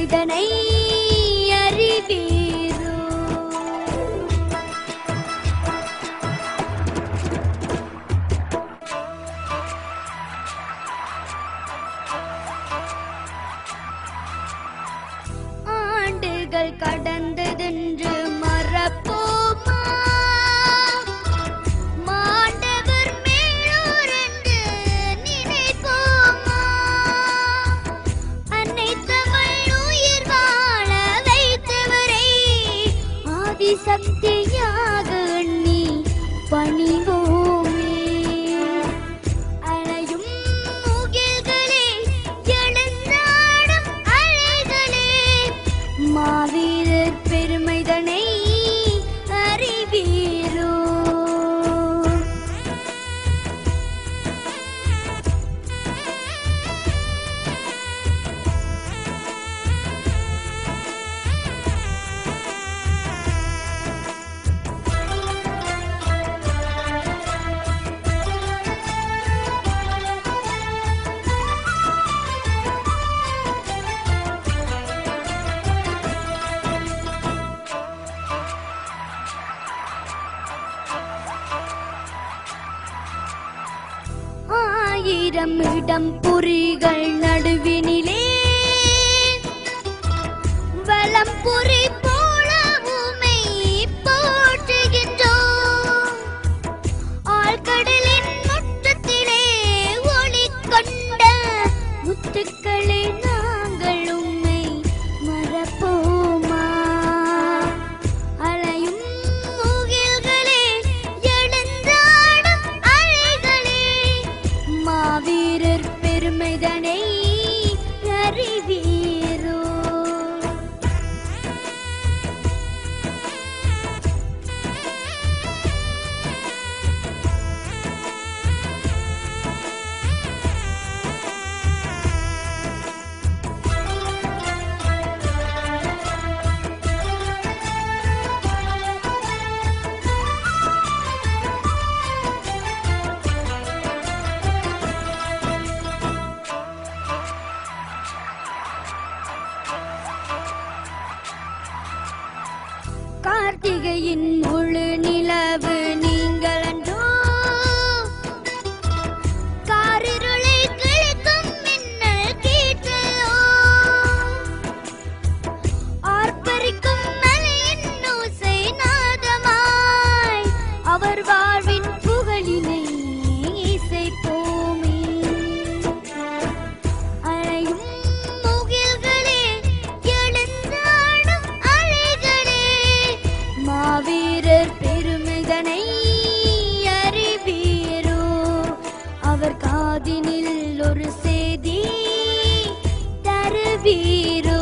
பெருமைதனை அறிவீரோ. ஆண்டுகள் கடந்ததென்று மறப்போமா, மாண்டவர் மேலோர் என்று நினைப்போமா. அன்னை தமிழ் உயிர் வாழ வைத்தவரை ஆதிசக்தியாக எண்ணி பணிவோமே. அலையும் முகில்களே, எழுந்தாடும் அலைகளே, மாவீரர் பெருமைதனை அறிவீரோ. ஆயிரம் இடம் புரிகள் நடுவினிலே வலம் புரி போலவுமை போற்றுகின்றோம். ஆழ்கடலின் முற்றத்திலே ஒளி கொண்ட முத்துக்களே, நாங்கள் உம்மை மறப்போமா. அலையும் முகில்களே, எழுந்தாடும் அலைகளே, மாவீரர் பெருமைதனை அறிவீரோ. கார்த்திகையின் முழு நிலவு நீங்கள் அன்றோ, காரிருளை கிழிக்கும் மின்னல் கீற்றலோ, ஆர்ப்பரிக்கும் மலையின் ஓசை நாதமாய் அவர் வாழ்வின் புகழினை இசைப்போமே. அலையும் முகில்களே, எழுந்தாடும் அலைகளே, மாவீரர் பெருமைதனை அறிவீரோ. அவர் காதினில் ஒரு செய்தி தருவீரோ.